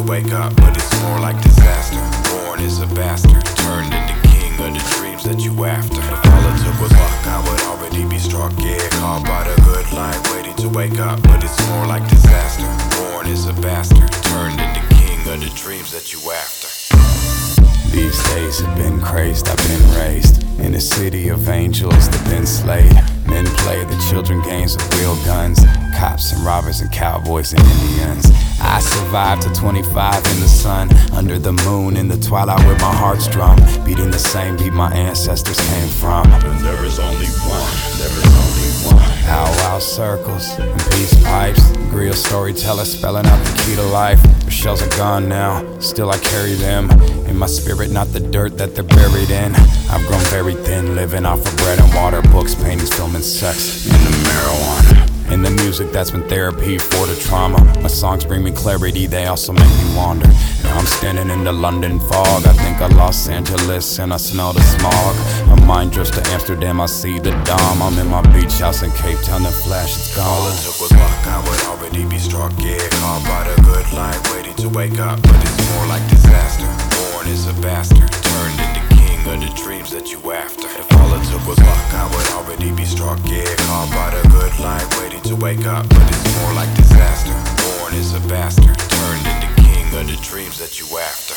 to wake up, but it's more like disaster. Born as a bastard, turned into king of the dreams that you after. If all it took was luck, I would already be struck. Yeah, caught by the good life, waiting to wake up, but it's more like disaster. Born as a bastard, turned into king of the dreams that you after. These days have been crazed, I've been raised in a city of angels that been slayed. Men play the children games with real guns, cops and robbers and cowboys and Indians. I survived to 25 in the sun, under the moon in the twilight with my heart strung, beating the same beat my ancestors came from. And there is only one, there is only one. Powwow circles and peace pipes, grill storytellers spelling out the key to life. Their shells are gone now, still I carry them in my spirit, not the dirt that they're buried in. I've grown very thin, living off of bread and water, books, paintings, film and sex, and the marijuana. And the music that's been therapy for the trauma. My songs bring me clarity, they also make me wander. Now I'm standing in the London fog, I think of Los Angeles and I smell the smog. My mind drifts to Amsterdam, I see the Dom. I'm in my beach house in Cape Town, the flash is gone. All it took was luck, I would already be struck. Yeah, caught by the good life, waiting to wake up, but it's more like disaster. Born as a bastard, turned into king of the dreams that you after. If all it took was luck, I would already be struck. Yeah, caught by the good life, waiting to wake up, but it's more like disaster. Born as a bastard, turned into king of the dreams that you after.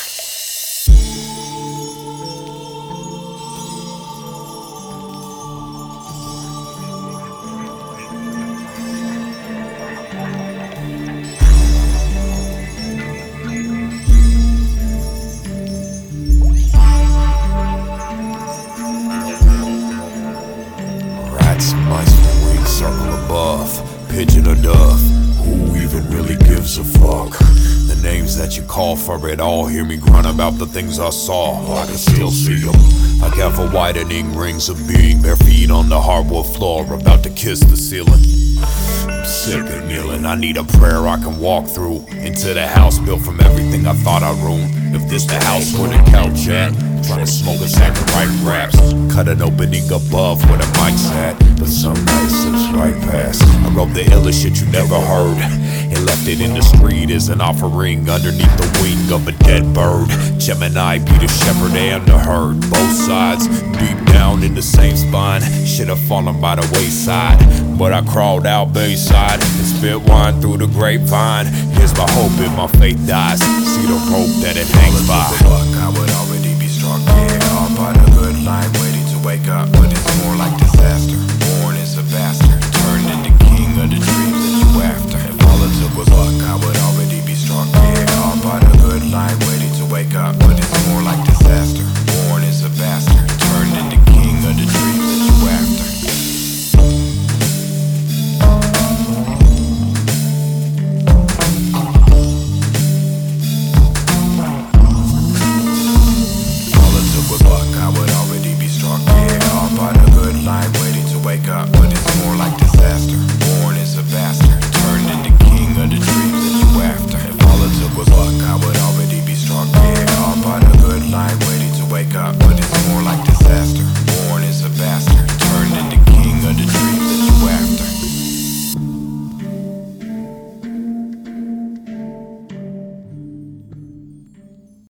Mice from wings circle above, pigeon or dove, who even really gives a fuck? The names that you call for it all, hear me grunt about the things I saw, I can still see them. Like ever widening rings of being, bare feet on the hardwood floor, about to kiss the ceiling. I'm sick of kneeling, I need a prayer I can walk through, into the house built from everything I thought I ruined. If this the house where the couch at, trying to smoke a sack of right raps, cut an opening above where the mic's at, but some night slips right past. I wrote the illest shit you never heard, and left it in the street as an offering underneath the wing of a dead bird. Gemini be the shepherd and the herd, both sides deep down in the same spine. Should've fallen by the wayside, but I crawled out Bayside and spit wine through the grapevine. Here's my hope if my faith dies, see the rope that it hangs by. I would